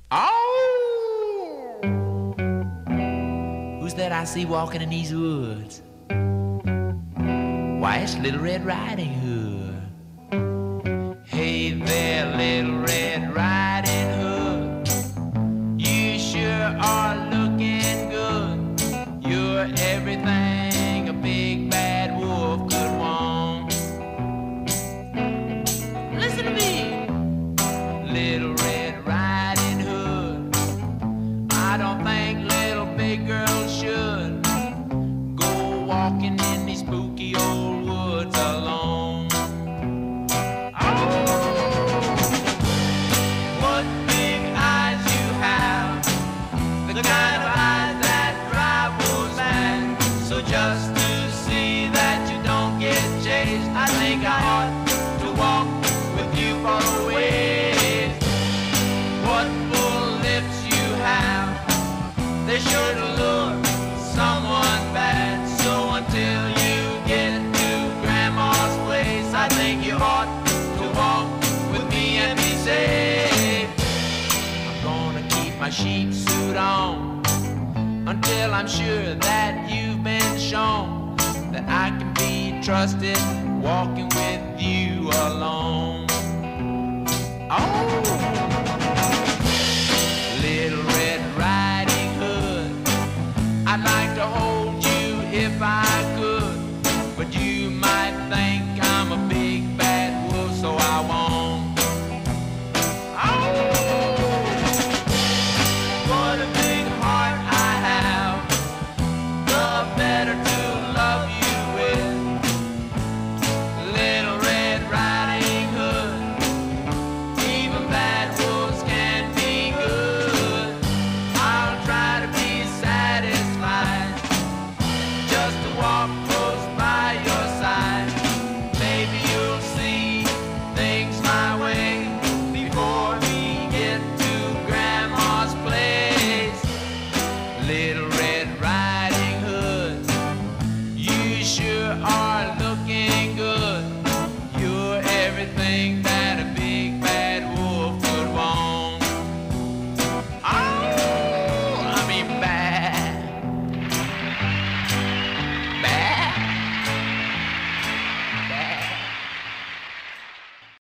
Oh! Who's that I see walking in these woods? Why, it's Little Red Riding Hood. Hey there, Little Red Riding Hood. You sure are looking good. You're everything a big bad wolf could want. Listen to me, Little Red Riding Hood. I don't think little big girls should go walking in these spooky old woods alone. Oh, what big eyes you have, the kind of eyes that drive wolves mad. So just to see that you don't get chased, I think I ought to walk with you for a ways. What full lips you have, they sure to lure someone bad. So until you get to Grandma's place, I think you ought to walk with me and be safe. I'm gonna keep my sheep suit on until I'm sure that you've been shown that I can be trusted walking with you alone. Oh!